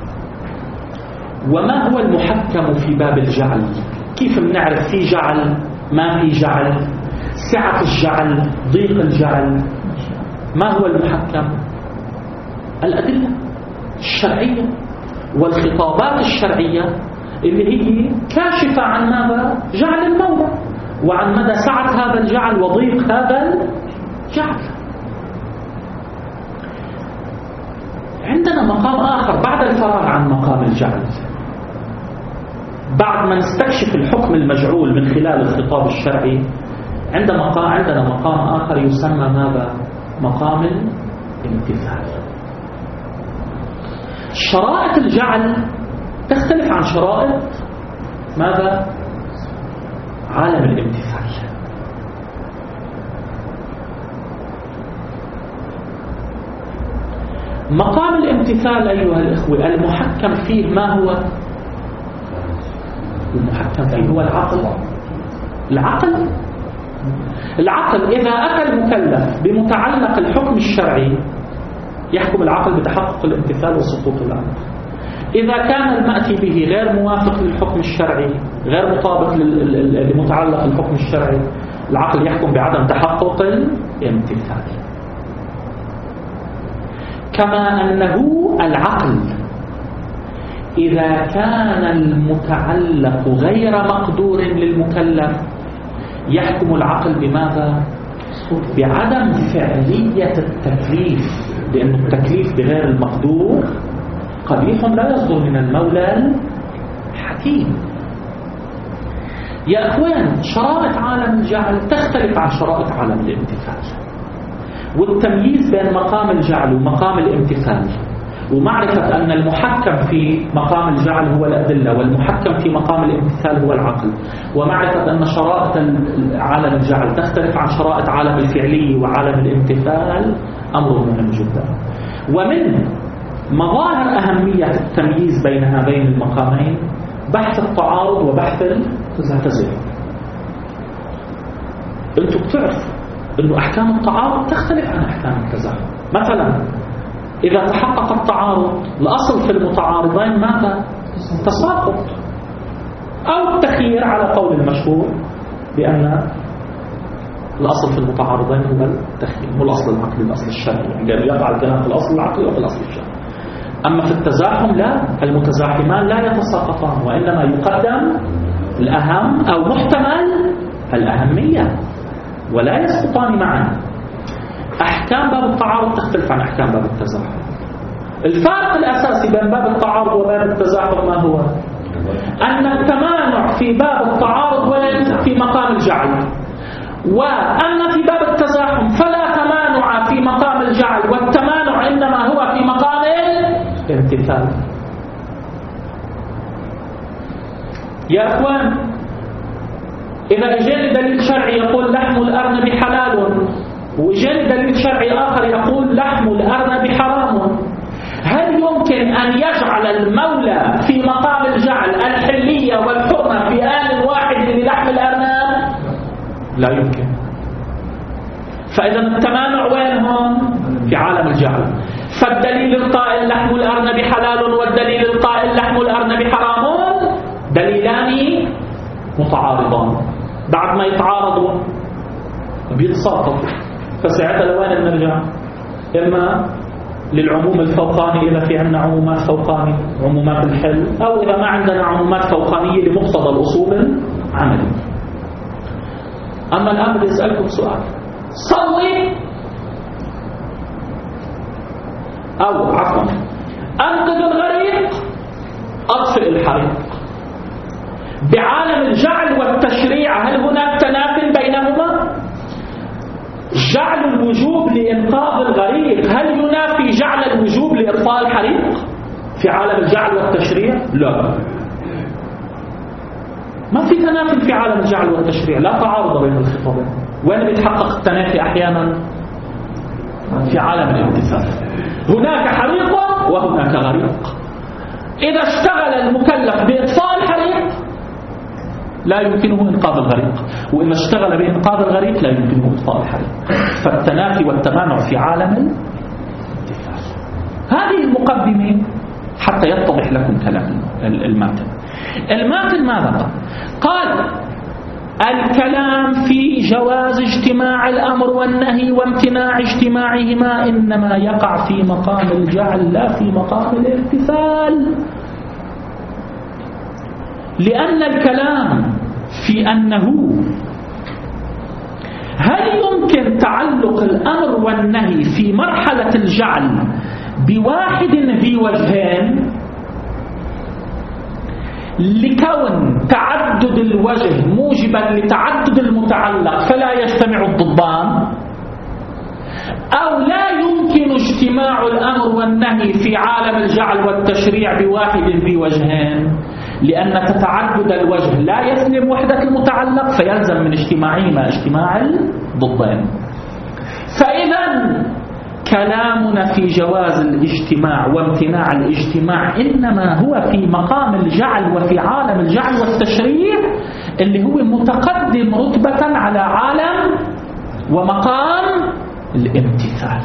وما هو المحكم في باب الجعل؟ كيف بنعرف في جعل ما في جعل؟ سعة الجعل، ضيق الجعل، ما هو المحكم؟ الأدلة الشرعية والخطابات الشرعية اللي هي كاشفة عن ماذا؟ جعل المولى، وعن مدى سعة هذا الجعل وضيق هذا الجعل. عندنا مقام آخر بعد الفراغ عن مقام الجعل، بعد ما نستكشف الحكم المجعول من خلال الخطاب الشرعي، عندنا مقام آخر يسمى ماذا؟ مقام الامتثال. شرائط الجعل تختلف عن شرائط ماذا؟ عالم الامتثال. مقام الامتثال أيها الإخوة المحكم فيه ما هو؟ المحكم فيه هو العقل إذا أتى المكلف بمتعلق الحكم الشرعي يحكم العقل بتحقق الامتثال وسقوط الأمر. إذا كان المأتي به غير موافق للحكم الشرعي، غير مطابق لمتعلق الحكم الشرعي، العقل يحكم بعدم تحقق الامتثال. كما أنه العقل إذا كان المتعلق غير مقدور للمكلف يحكم العقل بماذا؟ بعدم فعلية التكليف، لأن التكليف بغير المقدور قبيح لا يصدر من المولى الحكيم. يا أخوان، شرائط عالم الجعل تختلف عن شرائط عالم الامتثال، والتمييز بين مقام الجعل ومقام الامتثال، ومعرفة أن المحكم في مقام الجعل هو الأدلة والمحكم في مقام الامتثال هو العقل، ومعرفة أن شرائط عالم الجعل تختلف عن شرائط عالم الفعلي وعالم الامتثال أمر مهم جدا. ومن مظاهر أهمية التمييز بين هذين المقامين بحث التعارض وبحث التزاحم. أنتم بتعرفوا أنه أحكام التعارض تختلف عن أحكام التزاحم. مثلا إذا تحقق التعارض الأصل في المتعارضين ماذا؟ تساقط أو التخيير على قول المشهور بأن الأصل في المتعارضين هو التخيير، مو الأصل العقلي، الأصل الشرعي، يعني يقع الكلام في الأصل العقلي وفي الأصل الشرعي. أما في التزاحم لا، المتزاحمان لا يتساقطان، وإنما يقدم الأهم أو محتمل الأهمية ولا يسقطان معا. أحكام باب التعارض تختلف عن أحكام باب التزاحم. الفارق الأساسي بين باب التعارض وباب التزاحم ما هو؟ أن التمانع في باب التعارض وين؟ في مقام الجعل، وأما في باب التزاحم فلا تمانع في مقام الجعل، والتمانع إنما هو في مقام الامتثال. يا أخوان، إذا إجاني دليل شرعي يقول لحم الأرنب حلال، وإجاني دليل شرعي آخر يقول لحم الأرنب حرام، هل يمكن أن يجعل المولى في مقام الجعل الحلية والحرمة في آن واحد للحم الأرنب؟ لا يمكن. فإذا التمانع وين هم؟ في عالم الجعل. فالدليل القائل لحم الأرنب حلال والدليل القائل لحم الأرنب حرام دليلان متعارضان، بعد ما يتعارضوا بيتساقطوا، فساعتها لوين نرجع؟ إما للعموم الفوقاني إذا في عندنا عمومات فوقانية عمومات الحل، أو إذا ما عندنا عمومات فوقانية لمقتضى الأصول العملية. أما الآن بدي أسألكم سؤال، صلي أو عفوا أنقذ الغريق أطفئ الحريق، بعالم الجعل والتشريع هل هناك تنافي بينهما؟ جعل الوجوب لإنقاذ الغريق هل ينافي جعل الوجوب لإطفاء الحريق في عالم الجعل والتشريع؟ لا، ما في تنافي في عالم الجعل والتشريع، لا تعارض بين الخطابين. وين بيتحقق التنافي أحيانا؟ في عالم الامتثال، هناك حريق وهناك غريق. إذا اشتغل المكلف بإطفاء الحريق لا يمكنه إنقاذ الغريق، وإذا اشتغل بإنقاذ الغريق لا يمكنه إطفاء الحريق. فالتنافي والتمانع في عالم الامتثال. هذه المقدمة حتى يتضح لكم كلام الماتن. الماتن ماذا قال؟ الكلام في جواز اجتماع الأمر والنهي وامتناع اجتماعهما إنما يقع في مقام الجعل لا في مقام الامتثال، لأن الكلام في أنه هل يمكن تعلق الأمر والنهي في مرحلة الجعل بواحد ذي وجهين لكون تعدد الوجه موجبا لتعدد المتعلق فلا يجتمع الضدان، أو لا يمكن اجتماع الأمر والنهي في عالم الجعل والتشريع بواحد ذي وجهين لأن تتعدد الوجه لا يسلم وحدة المتعلق فيلزم من اجتماعهما اجتماع الضدين. فإذا كلامنا في جواز الاجتماع وامتناع الاجتماع إنما هو في مقام الجعل وفي عالم الجعل والتشريع اللي هو متقدم رتبة على عالم ومقام الامتثال.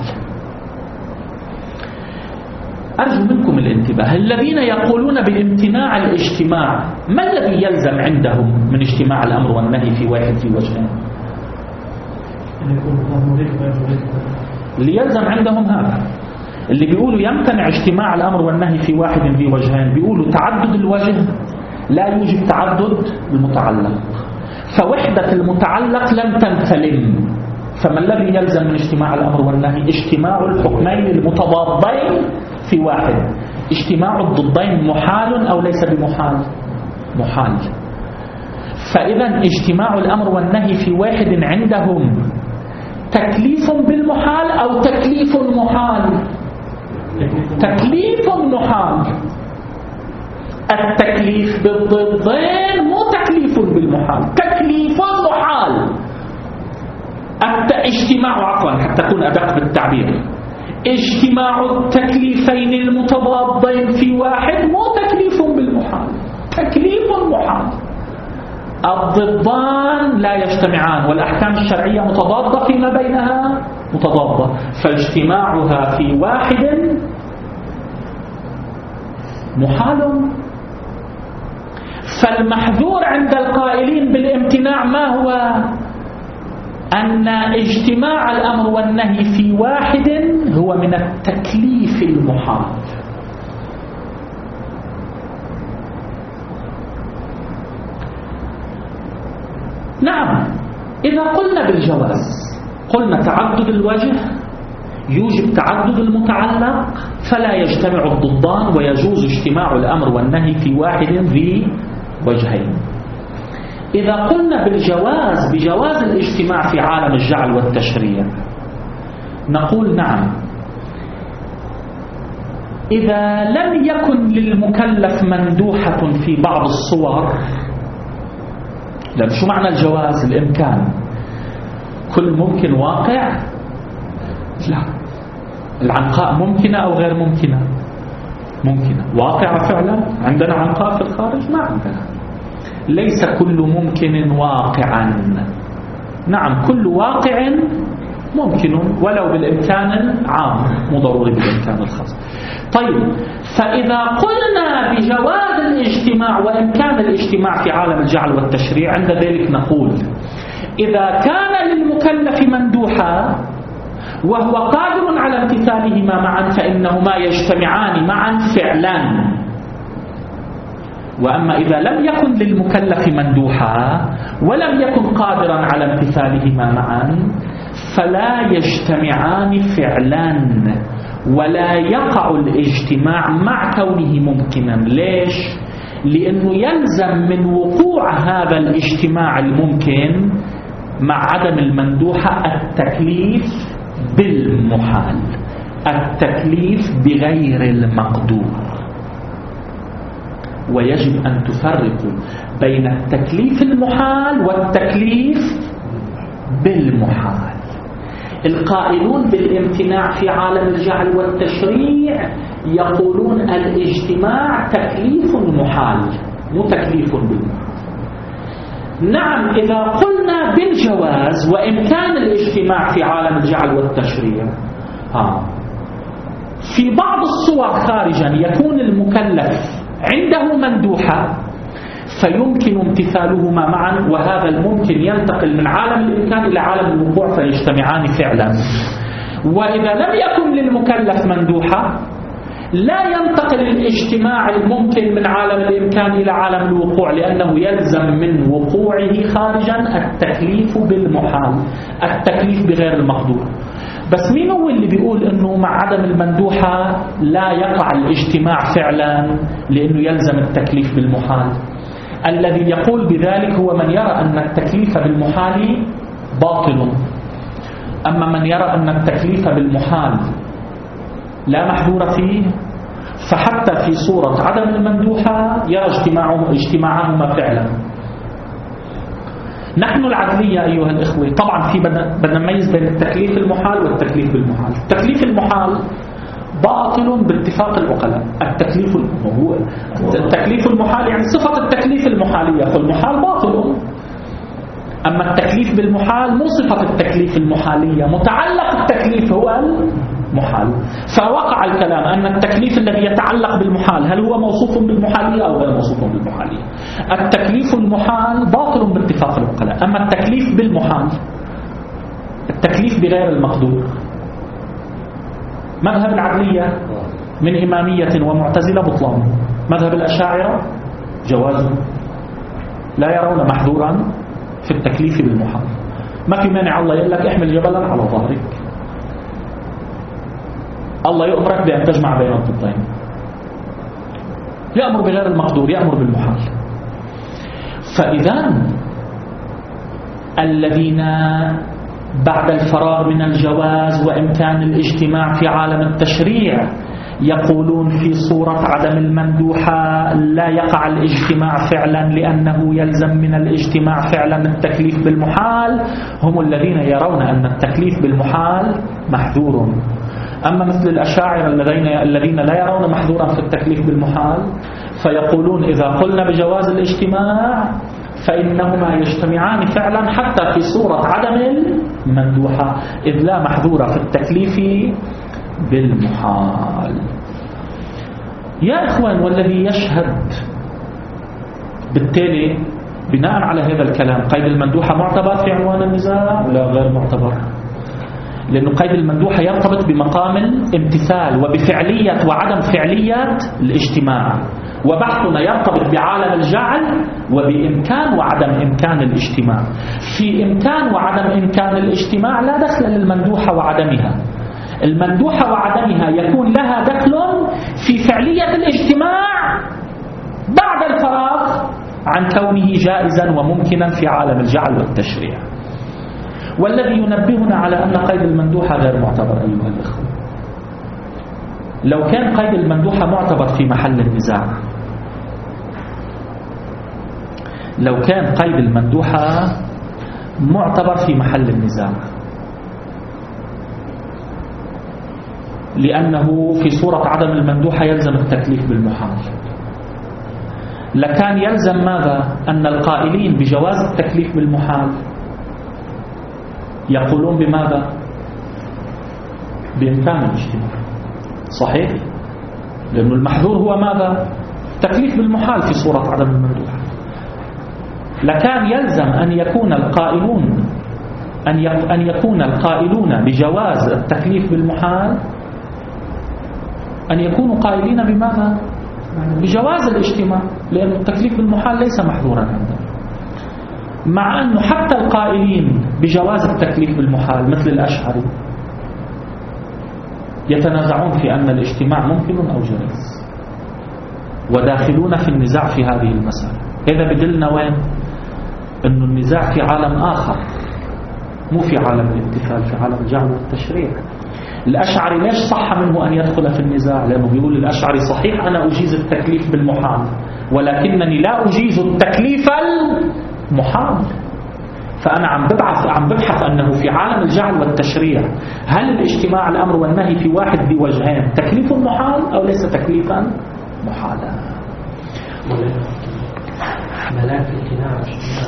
أرجو منكم الانتباه، الذين يقولون بامتناع الاجتماع ما الذي يلزم عندهم من اجتماع الأمر والنهي في واحد في وجهين؟ اللي يلزم عندهم هذا، اللي بيقولوا يمتنع اجتماع الأمر والنهي في واحد ذي وجهين بيقولوا تعدد الوجه لا يوجب تعدد المتعلق، فوحدة المتعلق لم تنسلم، فما الذي يلزم من اجتماع الأمر والنهي؟ اجتماع الحكمين المتضادين في واحد. اجتماع الضدين محال أو ليس بمحال؟ محال. فإذا اجتماع الأمر والنهي في واحد عندهم تكليف بالمحال أو تكليف محال؟ تكليف محال. التكليف بالضدين مو تكليف بالمحال، تكليف محال. عفوا حتى تكون أدق بالتعبير، اجتماع التكليفين المتضادين في واحد مو تكليف بالمحال، تكليف محال. الضدان لا يجتمعان والأحكام الشرعية متضادة فيما بينها متضادة، فاجتماعها في واحد محال. فالمحذور عند القائلين بالامتناع ما هو؟ أن اجتماع الأمر والنهي في واحد هو من التكليف المحال. نعم، إذا قلنا بالجواز قلنا تعدد الوجه يوجب تعدد المتعلق فلا يجتمع الضدان ويجوز اجتماع الأمر والنهي في واحد ذي وجهين. إذا قلنا بالجواز بجواز الاجتماع في عالم الجعل والتشريع نقول نعم، إذا لم يكن للمكلف مندوحة في بعض الصور. لأن شو معنى الجواز؟ الإمكان. كل ممكن واقع؟ لا. العنقاء ممكنة أو غير ممكنة؟ ممكنة. واقعة فعلا؟ عندنا عنقاء في الخارج؟ ما عندنا. ليس كل ممكن واقعا. نعم، كل واقع ممكن ولو بالإمكان العام مو ضروري بالإمكان الخاص. طيب، فإذا قلنا بجواز الاجتماع وإمكان الاجتماع في عالم الجعل والتشريع عند ذلك نقول إذا كان للمكلف مندوحا وهو قادر على امتثالهما معا فإنهما يجتمعان معا فعلا. وأما إذا لم يكن للمكلف مندوحا ولم يكن قادرا على امتثالهما معا فلا يجتمعان فعلا ولا يقع الاجتماع مع كونه ممكنا. ليش؟ لأنه يلزم من وقوع هذا الاجتماع الممكن مع عدم المندوحة التكليف بالمحال، التكليف بغير المقدور. ويجب أن تفرقوا بين التكليف المحال والتكليف بالمحال. القائلون بالامتناع في عالم الجعل والتشريع يقولون الاجتماع تكليف محال مو تكليف بالمحال. نعم، إذا قلنا بالجواز وإمكان الاجتماع في عالم الجعل والتشريع في بعض الصور خارجا يكون المكلف عنده مندوحة فيمكن امتثالهما معا، وهذا الممكن ينتقل من عالم الإمكان إلى عالم الوقوع فيجتمعان فعلا. وإذا لم يكن للمكلف مندوحة لا ينتقل الاجتماع الممكن من عالم الإمكان إلى عالم الوقوع، لأنه يلزم من وقوعه خارجا التكليف بالمحال، التكليف بغير المقدور. بس مين هو اللي بيقول أنه مع عدم المندوحة لا يقع الاجتماع فعلا لأنه يلزم التكليف بالمحال؟ الذي يقول بذلك هو من يرى أن التكليف بالمحال باطل. أما من يرى أن التكليف بالمحال لا محذور فيه فحتى في صورة عدم المندوحة يرى اجتماعهما فعلا. نحن العدلية أيها الإخوة طبعا في بدنا نميز بين التكليف المحال والتكليف بالمحال. التكليف المحال باطل باتفاق العقلاء. التكليف المحال يعني صفة التكليف المحالية، فالمحال باطل. أما التكليف بالمحال مو صفة التكليف المحالية، متعلق التكليف هو المحال. فوقع الكلام أن التكليف الذي يتعلق بالمحال هل هو موصوف بالمحالية أو غير موصوف بالمحالية. التكليف المحال باطل باتفاق العقلاء. أما التكليف بالمحال التكليف بغير المقدور مذهب العدلية من إمامية ومعتزلة بطلان. مذهب الأشاعرة جوازه، لا يرون محظورا في التكليف بالمحال. ما في مانع الله يقول لك احمل جبلا على ظهرك، الله يأمرك بأن تجمع بين الضدين، يأمر بغير المقدور، يأمر بالمحال. فإذا الذين بعد الفراغ من الجواز وإمكان الاجتماع في عالم التشريع يقولون في صورة عدم المندوحة لا يقع الاجتماع فعلا لأنه يلزم من الاجتماع فعلا التكليف بالمحال، هم الذين يرون أن التكليف بالمحال محذور. أما مثل الأشاعرة الذين لا يرون محذورا في التكليف بالمحال فيقولون إذا قلنا بجواز الاجتماع فإنهما يجتمعان فعلا حتى في صورة عدم المندوحة، إذ لا محذور في التكليف بالمحال. يا إخوان، والذي يشهد بالتالي بناء على هذا الكلام قيد المندوحة معتبر في عنوان النزاع ولا غير معتبر؟ لأنه قيد المندوحة يرتبط بمقام الامتثال وبفعلية وعدم فعلية الاجتماع، وبحثنا يرتبط بعالم الجعل وبإمكان وعدم إمكان الاجتماع. في إمكان وعدم إمكان الاجتماع لا دخل للمندوحة وعدمها. المندوحة وعدمها يكون لها دخل في فعلية الاجتماع بعد الفراغ عن كونه جائزا وممكنا في عالم الجعل والتشريع. والذي ينبهنا على أن قيد المندوحة غير معتبر أيها الأخوة. لو كان قيد المندوحة معتبر في محل النزاع، لو كان قيد المندوحة معتبر في محل النزاع لأنه في صورة عدم المندوحة يلزم التكليف بالمحال، لكان يلزم ماذا؟ أن القائلين بجواز التكليف بالمحال يقولون بماذا؟ بإمكان الاجتماع. صحيح؟ لأن المحذور هو ماذا؟ تكليف بالمحال في صورة عدم المندوحة. لكان يلزم أن يكون القائلون أن يكون القائلون بجواز التكليف بالمحال أن يكونوا قائلين بماذا؟ بجواز الاجتماع، لأن التكليف بالمحال ليس محذورا عندهم. مع أنه حتى القائلين بجواز التكليف بالمحال مثل الأشعري يتنازعون في أن الاجتماع ممكن أو جائز، وداخلون في النزاع في هذه المسألة. هذا بدلنا وين؟ أنه النزاع في عالم آخر، مو في عالم الامتثال، في عالم الجعل والتشريع. الأشعري ليش صح منه أن يدخل في النزاع؟ لأنه بيقول الأشعري صحيح أنا أجيز التكليف بالمحال ولكنني لا أجيز التكليف المحال. فأنا عم ببحث أنه في عالم الجعل والتشريع هل الاجتماع الأمر والنهي في واحد بوجهين تكليف محال أو ليس تكليفا محالا؟ ملاك الامتناع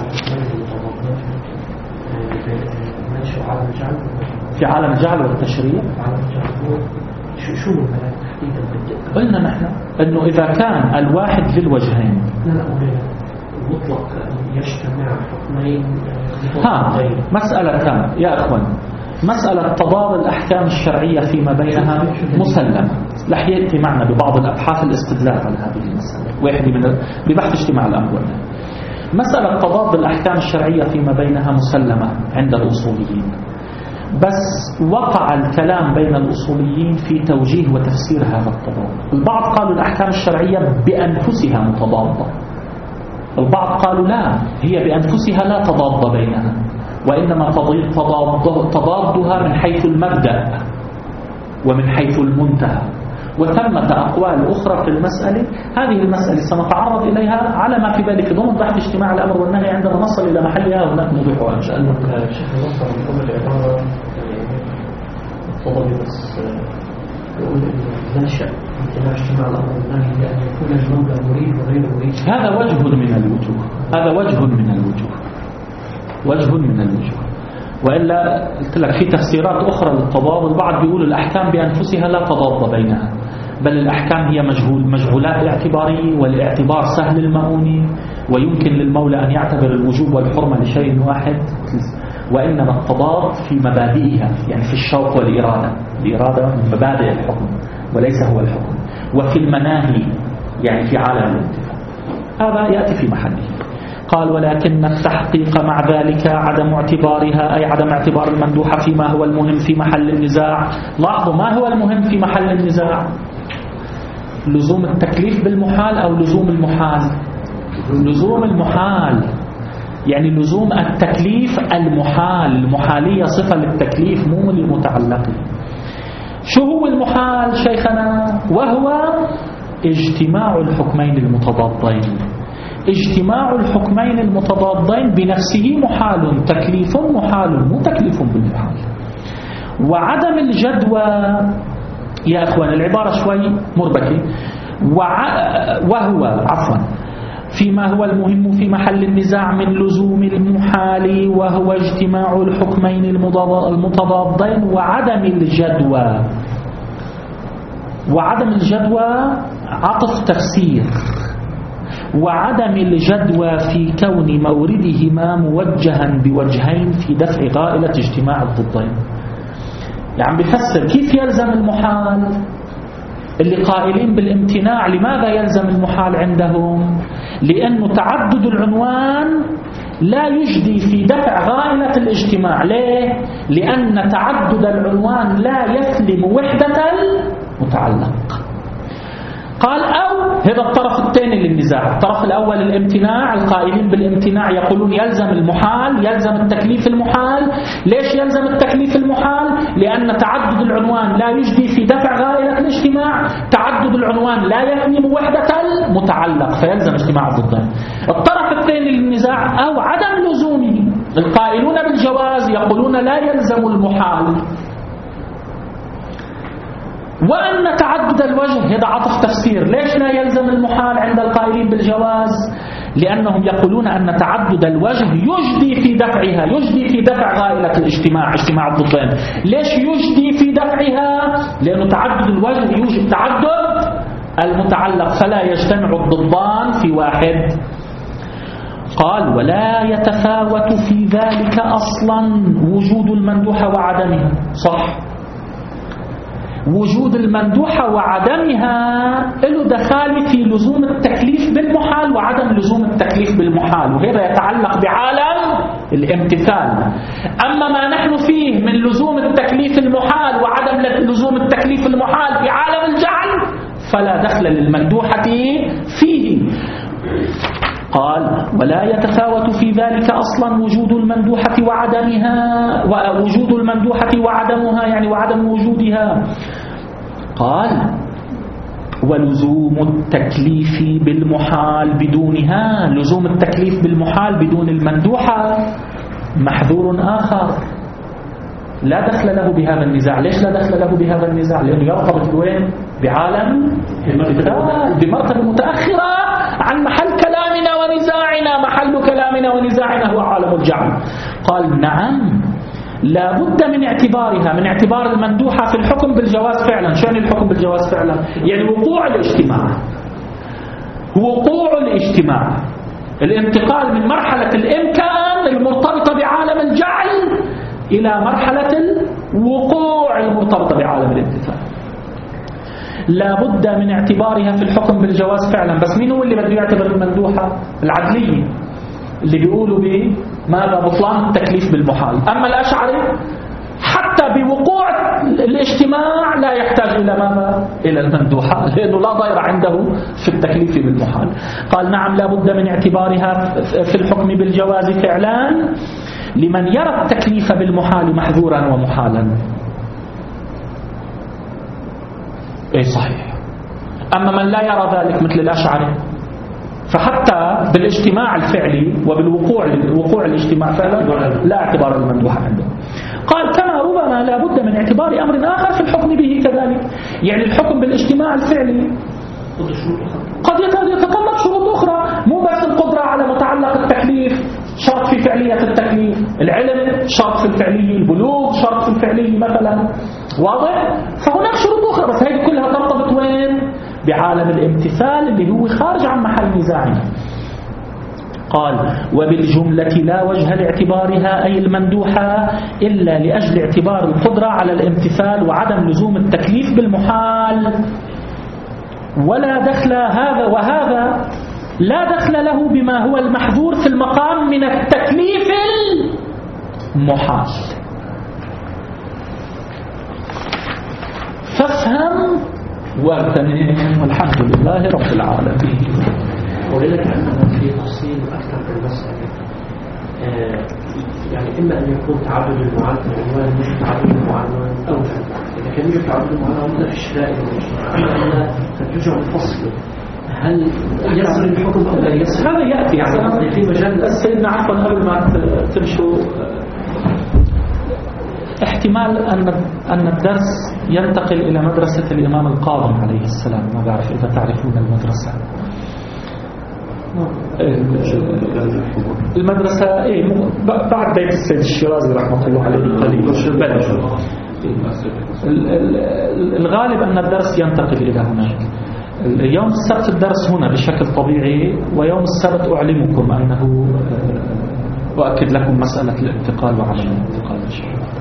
في عالم الجعل والتشريع. شو الملاك تحديدا؟ قلنا نحن أنه إذا كان الواحد في الوجهين مطلق يجتمع حكمين مسألة ثانية يا أخوان، مسألة تضاد الأحكام الشرعية فيما بينها مسلمة. رح يأتي معنا ببعض الأبحاث الاستدلال على هذه المسألة، واحد من ببحث اجتماع الأمر والنهي. مسألة تضاد الأحكام الشرعية فيما بينها مسلمة عند الأصوليين، بس وقع الكلام بين الأصوليين في توجيه وتفسير هذا التضاد. البعض قالوا الأحكام الشرعية بأنفسها متضادة، البعض قالوا لا، هي بأنفسها لا تضاد بينها، وإنما تضادها من حيث المبدأ ومن حيث المنتهى. وثمة أقوال أخرى في المسألة. هذه المسألة سنتعرض إليها على ما في ذلك ضمن بحث اجتماع الأمر والنهي عندما نصل إلى محلها هناك نوضحها إن شاء الله. الشيخ نصر من قبل العبارة التضاد بس يقول إنه ننشأ امتناع اجتماع الأمر والنهي لأن يكون الجملة مريد وغير مريد. هذا وجه من الوجوه، هذا وجه من الوجوه، وجه من الوجوه. وإلا قلت لك في تفسيرات أخرى للتضاد. البعض بيقول الأحكام بأنفسها لا تضاد بينها، بل الأحكام هي مجهولات اعتبارية، والاعتبار سهل المؤونة، ويمكن للمولى أن يعتبر الوجوب والحرمة لشيء واحد. وإنما التضاد في مبادئها، يعني في الشوق والإرادة. الإرادة من مبادئ الحكم وليس هو الحكم. وفي المناهي، يعني في عالم الانتفاع. هذا يأتي في محله. قال ولكن التحقيق مع ذلك عدم اعتبارها، أي عدم اعتبار المندوحة فيما هو المهم في محل النزاع. لاحظوا ما هو المهم في محل النزاع؟ لزوم التكليف بالمحال أو لزوم المحال؟ لزوم المحال، يعني لزوم التكليف المحال. المحالية صفة للتكليف مو للمتعلق. شو هو المحال شيخنا؟ وهو اجتماع الحكمين المتضادين. اجتماع الحكمين المتضادين بنفسه محال، تكليف محال مو تكليف بالمحال. وعدم الجدوى يا أخوان العبارة شوي مربكة. وهو فيما هو المهم في محل النزاع من لزوم المحال، وهو اجتماع الحكمين المتضادين وعدم الجدوى. وعدم الجدوى عطف تفسير. وعدم الجدوى في كون موردهما موجها بوجهين في دفع غائلة اجتماع الضدين. يعني بفسر كيف يلزم المحال. اللي قائلين بالامتناع لماذا يلزم المحال عندهم؟ لأنه تعدد العنوان لا يجدي في دفع غائلة الاجتماع. ليه؟ لأن تعدد العنوان لا يسلم وحدة المتعلق. قال أو هذا الطرف الثاني للنزاع. الطرف الأول الامتناع، القائلين بالامتناع يقولون يلزم المحال، يلزم التكليف المحال. ليش يلزم التكليف المحال؟ لأن تعدد العنوان لا يجدي في دفع غائلة الاجتماع، تعدد العنوان لا يسلم وحدة المتعلق فيلزم اجتماع الضدين. الطرف الثاني للنزاع أو عدم لزومه، القائلون بالجواز يقولون لا يلزم المحال، وأن تعدد الوجه هذا عطف تفسير. ليش لا يلزم المحال عند القائلين بالجواز؟ لأنهم يقولون أن تعدد الوجه يجدي في دفعها، يجدي في دفع غائلة الاجتماع، اجتماع الضدين. ليش يجدي في دفعها؟ لأنه تعدد الوجه يوجد تعدد المتعلق فلا يجتمع الضدان في واحد. قال ولا يتفاوت في ذلك أصلا وجود المندوحة وعدمها. صح، وجود المندوحة وعدمها له دخال في لزوم التكليف بالمحال وعدم لزوم التكليف بالمحال، وهذا يتعلق بعالم الامتثال. أما ما نحن فيه من لزوم التكليف المحال وعدم لزوم التكليف المحال في عالم الجعل فلا دخل للمندوحة فيه. قال ولا يتفاوت في ذلك أصلا وجود المندوحة وعدمها، ووجود المندوحة وعدمها يعني وعدم وجودها. قال ولزوم التكليف بالمحال بدونها، لزوم التكليف بالمحال بدون المندوحة محذور آخر لا دخل له بهذا النزاع. ليش لا دخل له بهذا النزاع؟ لأنه يرتبط وين؟ بعالم بمرتبة متأخرة عن محل كلامنا ونزاعنا. محل كلامنا ونزاعنا هو عالم الجعل. قال نعم لا بد من اعتبارها، من اعتبار المندوحة في الحكم بالجواز فعلا. شأن الحكم بالجواز فعلا يعني وقوع الاجتماع، وقوع الاجتماع، الانتقال من مرحلة الإمكان المرتبطة بعالم الجعل إلى مرحلة الوقوع المرتبطة بعالم الامتثال. لا بد من اعتبارها في الحكم بالجواز فعلا. بس مين هو اللي بده يعتبر المندوحة؟ العدلية اللي بيقولوا بماذا؟ بطلان التكليف بالمحال. أما الأشعري حتى بوقوع الاجتماع لا يحتاج إلى ماذا؟ إلى المندوحة، لأنه لا ضير عنده في التكليف بالمحال. قال نعم لا بد من اعتبارها في الحكم بالجواز فعلا لمن يرى التكليف بالمحال محذورا ومحالا. اي صحيح. أما من لا يرى ذلك مثل الأشعري فحتى بالاجتماع الفعلي وبالوقوع الاجتماع فعلا لا اعتبار المندوحة عنده. قال كما ربما لا بد من اعتبار أمر آخر في الحكم به كذلك، يعني الحكم بالاجتماع الفعلي قد يتطلب شروط أخرى، مو بس القدرة على متعلق التكليف شرط في فعلية التكليف، العلم شرط في الفعلية، البلوغ شرط في الفعلية مثلا، واضح؟ فهناك شروط أخرى بس هذه كلها ترتبط وين؟ بعالم الامتثال اللي هو خارج عن محل نزاعنا. قال وبالجملة لا وجه لاعتبارها أي المندوحة إلا لأجل اعتبار القدرة على الامتثال وعدم لزوم التكليف بالمحال، ولا دخل هذا وهذا لا دخل له بما هو المحذور في المقام من التكليف المحال. فافهم واغتنم والحمد لله رب العالمين. ولذلك عندنا في تفصيل أكثر في المسألة، يعني إما أن يكون تعدد المعاد بالعنوان مش تعدد المعنون، أو إذا كان يوجد تعدد المعنون هذا في الشراء أما قد يرجع الفصل هل يصل الحكم أو لا يصل؟ هذا يأتي يعني في مجال سيدنا عفوا قبل ما تمشوا، احتمال أن الدرس ينتقل إلى مدرسة الإمام القاضي عليه السلام. ما بعرف إذا تعرفون المدرسة. المدرسة بعد بيت السيد الشيرازي رحمة الله عليه قليل. الغالب أن الدرس ينتقل إلى هناك. يوم السبت الدرس هنا بشكل طبيعي، ويوم السبت أعلمكم أنه وأكد لكم مسألة الانتقال وعمل الانتقال إن شاء الله.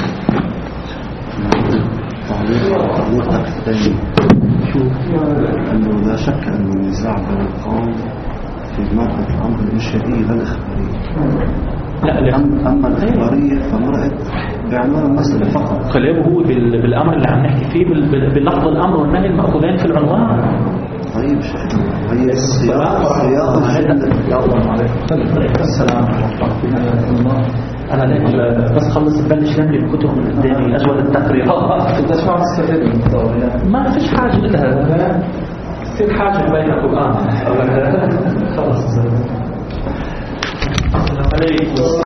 تعليق الثاني أنه لا شك أن النزاع بين القوم في مرحلة الأمر الإنشائي لا الإخبارية. لا أما الإخبارية فمرأت بعنوان المسألة فقط. كلامه هو بالأمر اللي عم نحكي فيه باللفظ الأمر والنهي المأخوذين في العنوان. طيب هي السياق السلام عليكم. أنا بس خلص ببلش نملي الكتب من قدامي أجود التقريرات. أنت شو عم تستفيد من الدورة؟ ما فيش حاجة لها، تصير حاجة بين القرآن. خلاص. السلام عليكم.